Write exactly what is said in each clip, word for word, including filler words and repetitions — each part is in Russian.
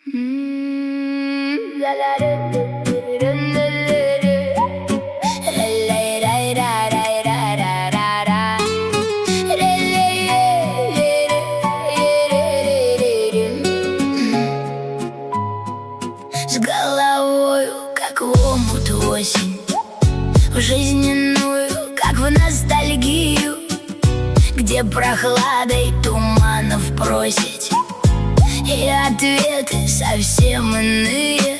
С головою, как в омут осень, в жизненную, как в ностальгию, где прохладой туманов бросить, и ответы совсем иные.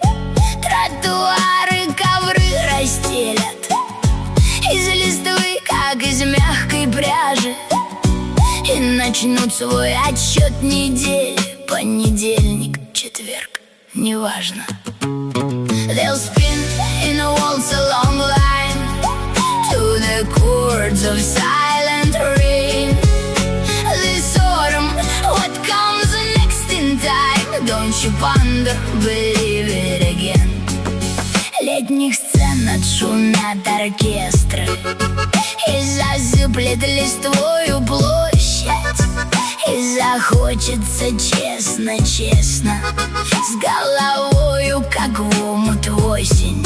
Тротуары ковры расстелят из листвы, как из мягкой пряжи, и начнут свой отсчет недели. Понедельник, четверг, неважно. They'll spin in a waltz a long line to the chords of silent rain. This autumn, what comes next in time? Don't you ponder, believe it again. Летних сцен отшумят оркестры и засыплет листвою площадь, и захочется честно-честно с головою, как в омут осень.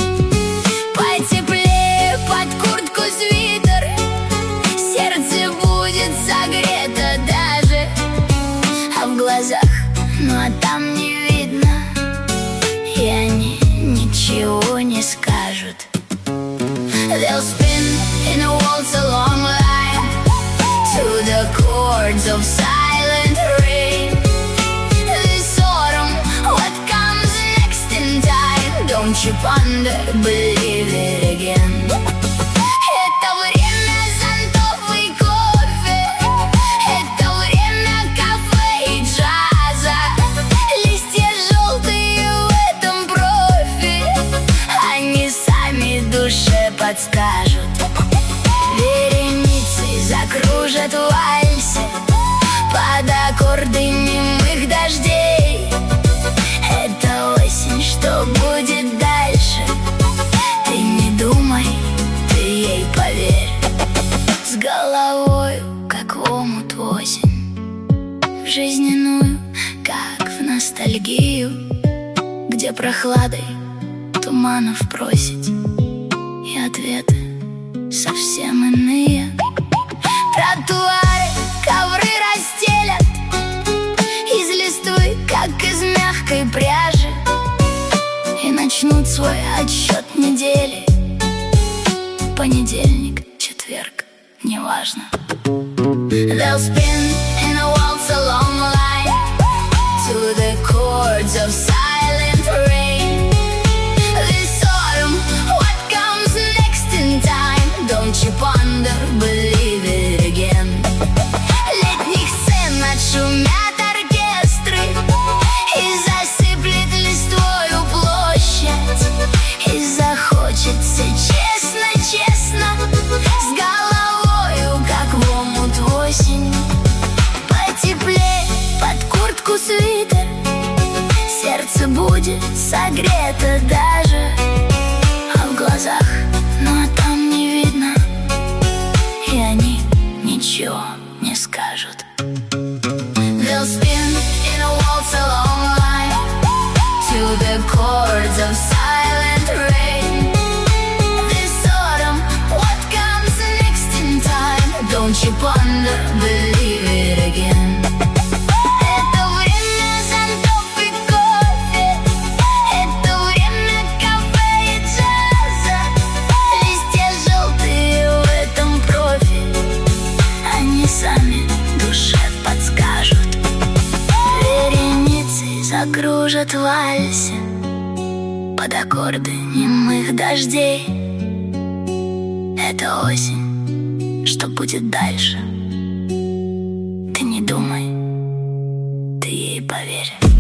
Потеплее под куртку свитер, сердце будет согрето даже, а в глазах, ну а там не видно, и они ничего не скажут. They'll spin in a waltz a long line to the chords of silent rain. This autumn, what comes next in time? Don't you ponder, believe it again. Это время зонтов и кофе, это время кафе и джаза. Листья желтые в этом профиль, они сами душе подскажут. Вереницей закружат в вальсе под аккорды немых дождей. Это осень, что будет дальше? Ты не думай, ты ей поверь. С головою, как в омут осень, в жизненную, как в ностальгию, где прохладой туманов бросить, и ответы совсем иные. Тротуары ковры расстелят из листвы, как из мягкой пряжи, и начнут свой отсчет недели. Понедельник, четверг, неважно. They'll spin in a waltz a long line to the chords of silent rain. This autumn, what comes next in time? Don't you ponder, believe it again. Летних сцен отшумят оркестры и засыплет листвою площадь, и захочется честно-честно с головою, как в омут осень. Потеплее под куртку свитер, сердце будет согрето даже, а в глазах, ну а там не видно, и они ничего не скажут. They'll spin in a waltz a long line to the chords of silent rain. This autumn, what comes next in time? Don't you ponder, believe it again. Это время зонтов и кофе, это время кафе и джаза. Листья желтые в этом профиль, они сами душе подскажут. Вереницей закружат в вальсе под аккорды немых дождей. Это осень, что будет дальше? Ты не думай, ты ей поверь.